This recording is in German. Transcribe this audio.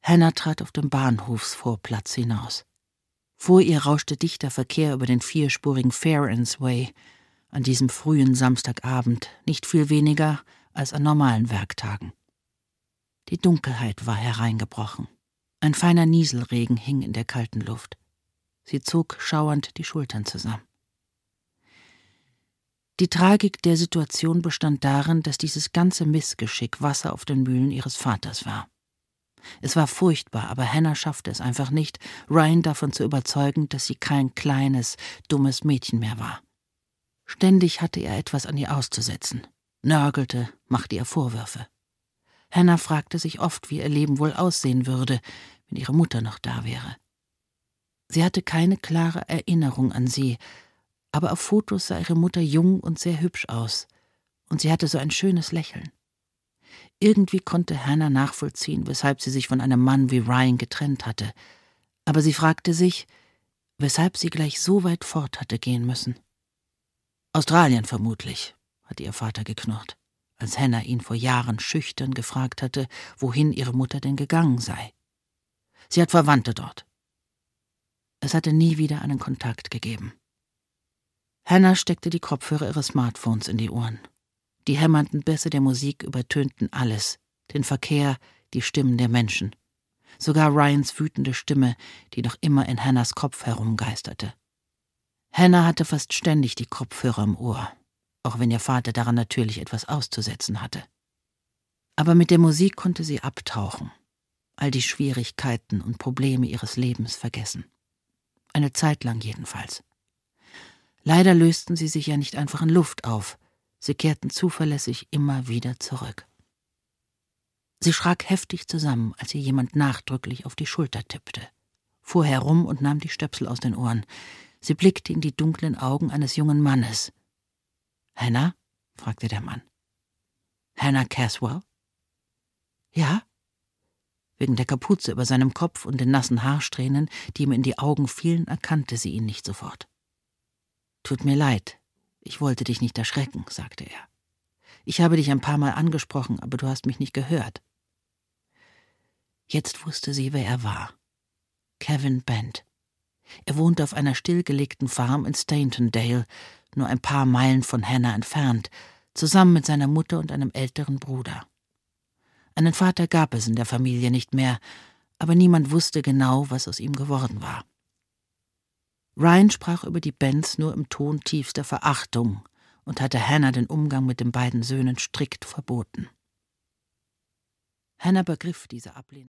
Hannah trat auf dem Bahnhofsvorplatz hinaus. Vor ihr rauschte dichter Verkehr über den vierspurigen Fairends Way, an diesem frühen Samstagabend, nicht viel weniger als an normalen Werktagen. Die Dunkelheit war hereingebrochen. Ein feiner Nieselregen hing in der kalten Luft. Sie zog schauernd die Schultern zusammen. Die Tragik der Situation bestand darin, dass dieses ganze Missgeschick Wasser auf den Mühlen ihres Vaters war. Es war furchtbar, aber Hannah schaffte es einfach nicht, Ryan davon zu überzeugen, dass sie kein kleines, dummes Mädchen mehr war. Ständig hatte er etwas an ihr auszusetzen, nörgelte, machte ihr Vorwürfe. Hannah fragte sich oft, wie ihr Leben wohl aussehen würde, wenn ihre Mutter noch da wäre. Sie hatte keine klare Erinnerung an sie, aber auf Fotos sah ihre Mutter jung und sehr hübsch aus, und sie hatte so ein schönes Lächeln. Irgendwie konnte Hannah nachvollziehen, weshalb sie sich von einem Mann wie Ryan getrennt hatte, aber sie fragte sich, weshalb sie gleich so weit fort hatte gehen müssen. Australien vermutlich, hatte ihr Vater geknurrt, als Hannah ihn vor Jahren schüchtern gefragt hatte, wohin ihre Mutter denn gegangen sei. Sie hat Verwandte dort. Es hatte nie wieder einen Kontakt gegeben. Hannah steckte die Kopfhörer ihres Smartphones in die Ohren. Die hämmernden Bässe der Musik übertönten alles, den Verkehr, die Stimmen der Menschen. Sogar Ryans wütende Stimme, die noch immer in Hannahs Kopf herumgeisterte. Hannah hatte fast ständig die Kopfhörer im Ohr, auch wenn ihr Vater daran natürlich etwas auszusetzen hatte. Aber mit der Musik konnte sie abtauchen, all die Schwierigkeiten und Probleme ihres Lebens vergessen. Eine Zeit lang jedenfalls. Leider lösten sie sich ja nicht einfach in Luft auf, sie kehrten zuverlässig immer wieder zurück. Sie schrak heftig zusammen, als ihr jemand nachdrücklich auf die Schulter tippte, fuhr herum und nahm die Stöpsel aus den Ohren. Sie blickte in die dunklen Augen eines jungen Mannes. »Hannah?« fragte der Mann. »Hannah Caswell?« »Ja?« Wegen der Kapuze über seinem Kopf und den nassen Haarsträhnen, die ihm in die Augen fielen, erkannte sie ihn nicht sofort. »Tut mir leid, ich wollte dich nicht erschrecken«, sagte er. »Ich habe dich ein paar Mal angesprochen, aber du hast mich nicht gehört.« Jetzt wusste sie, wer er war. Kevin Bent. Er wohnte auf einer stillgelegten Farm in Staintondale, nur ein paar Meilen von Hannah entfernt, zusammen mit seiner Mutter und einem älteren Bruder. Einen Vater gab es in der Familie nicht mehr, aber niemand wusste genau, was aus ihm geworden war. Ryan sprach über die Bents nur im Ton tiefster Verachtung und hatte Hannah den Umgang mit den beiden Söhnen strikt verboten. Hannah begriff diese Ablehnung.